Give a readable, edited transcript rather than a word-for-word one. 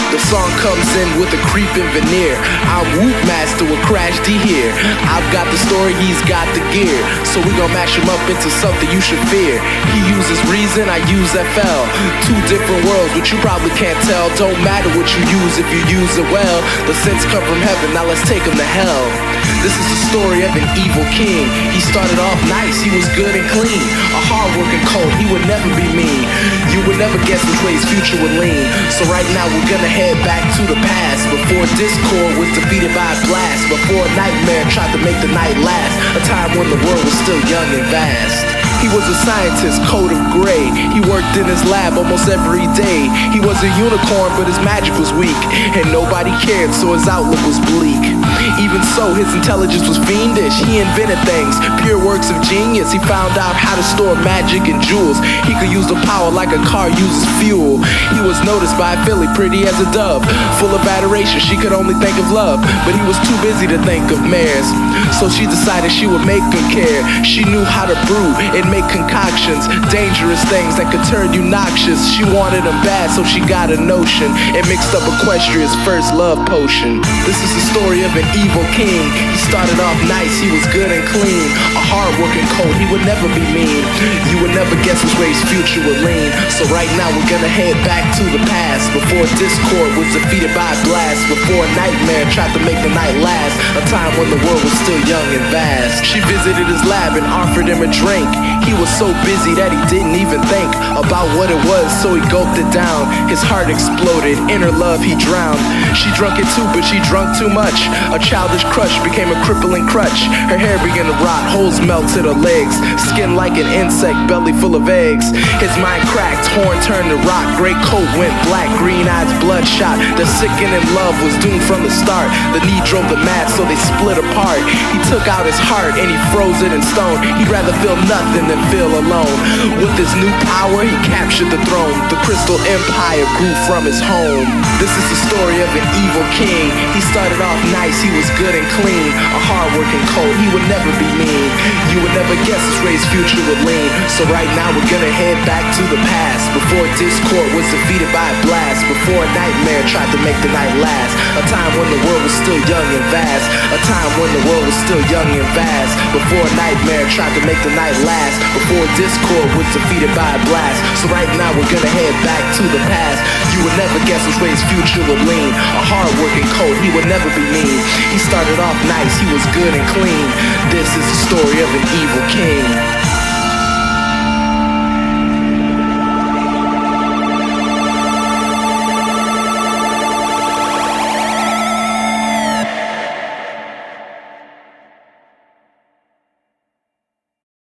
The song comes in with a creeping veneer. I'm Whoop Master with Crash D here. I've got the story, he's got the gear. So we gon' mash him up into something you should fear. He uses reason, I use FL. Two different worlds, but you probably can't tell. Don't matter what you use if you use it well. The sins come from heaven, now let's take him to hell. This is the story of an evil king. He started off nice, he was good and clean. A hard-working colt, he would never be mean. You would never guess which way his future would lean. So right now we're gonna head back to the past. Before Discord was defeated by a blast. Before a nightmare tried to make the night last. A time when the world was still young and vast. He was a scientist, coat of gray. He worked in his lab almost every day. He was a unicorn, but his magic was weak. And nobody cared, so his outlook was bleak. Even so, his intelligence was fiendish. He invented things, pure works of genius. He found out how to store magic and jewels. He could use the power like a car uses fuel. He was noticed by a filly, pretty as a dove. Full of adoration, she could only think of love. But he was too busy to think of mares. So she decided she would make him care. She knew how to brew and make concoctions, dangerous things that could turn you noxious. She wanted him bad, so she got a notion and mixed up Equestria's first love potion. This is the story of an evil king. He started off nice, he was good and clean. A hard-working colt, he would never be mean. You would never guess which way his future would lean. So right now we're gonna head back to the past. Before Discord was defeated by a blast. Before a nightmare tried to make the night last. A time when the world was still young and vast. She visited his lab and offered him a drink. He was so busy that he didn't even think about what it was, so he gulped it down. His heart exploded, inner love he drowned. She drunk it too, but she drunk too much. A childish crush became a crippling crutch. Her hair began to rot, holes melted her legs. Skin like an insect, belly full of eggs. His mind cracked, horn turned to rock. Gray coat went black, green eyes bloodshot. The sickening love was doomed from the start. The need drove the mad, so they split apart. He took out his heart and he froze it in stone. He'd rather feel nothing than feel alone. With his new power, he captured the throne. The Crystal Empire grew from his home. This is the story of an evil king. He started off nice, he was good and clean. A hard-working colt, he would never be mean. You would never guess which way his future would lean. So right now we're gonna head back to the past. Before Discord was defeated by a blast. Before a nightmare tried to make the night last. A time when the world was still young and vast. A time when the world was still young and vast. Before a nightmare tried to make the night last. Before Discord was defeated by a blast. So right now we're gonna head back to the past. You would never guess which way his future would lean. A hard-working colt, he would never be mean. He started off nice, he was good and clean. This is the story of an evil king.